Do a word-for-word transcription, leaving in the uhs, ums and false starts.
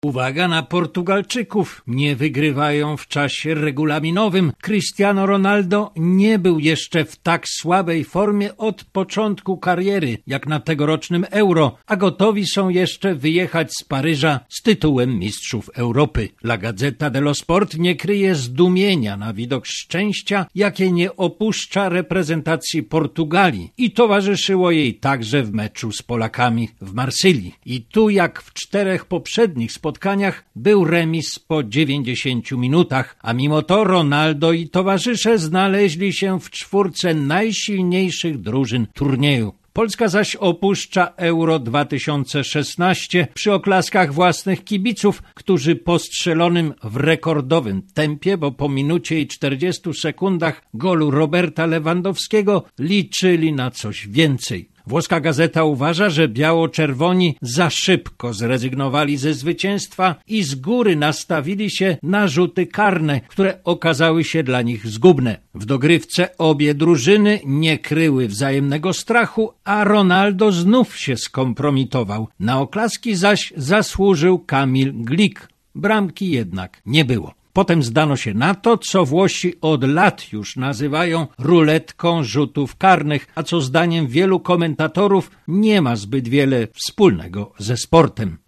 Uwaga na Portugalczyków, nie wygrywają w czasie regulaminowym. Cristiano Ronaldo nie był jeszcze w tak słabej formie od początku kariery, jak na tegorocznym Euro, a gotowi są jeszcze wyjechać z Paryża z tytułem mistrzów Europy. La Gazzetta dello Sport nie kryje zdumienia na widok szczęścia, jakie nie opuszcza reprezentacji Portugalii i towarzyszyło jej także w meczu z Polakami w Marsylii. I tu, jak w czterech poprzednich spotkaniach, spotkaniach był remis po dziewięćdziesięciu minutach, a mimo to Ronaldo i towarzysze znaleźli się w czwórce najsilniejszych drużyn turnieju. Polska zaś opuszcza Euro dwa tysiące szesnaście przy oklaskach własnych kibiców, którzy po strzelonym w rekordowym tempie, bo po minucie i czterdziestu sekundach golu Roberta Lewandowskiego liczyli na coś więcej. Włoska gazeta uważa, że biało-czerwoni za szybko zrezygnowali ze zwycięstwa i z góry nastawili się na rzuty karne, które okazały się dla nich zgubne. W dogrywce obie drużyny nie kryły wzajemnego strachu, a Ronaldo znów się skompromitował. Na oklaski zaś zasłużył Kamil Glik. Bramki jednak nie było. Potem zdano się na to, co Włosi od lat już nazywają ruletką rzutów karnych, a co zdaniem wielu komentatorów nie ma zbyt wiele wspólnego ze sportem.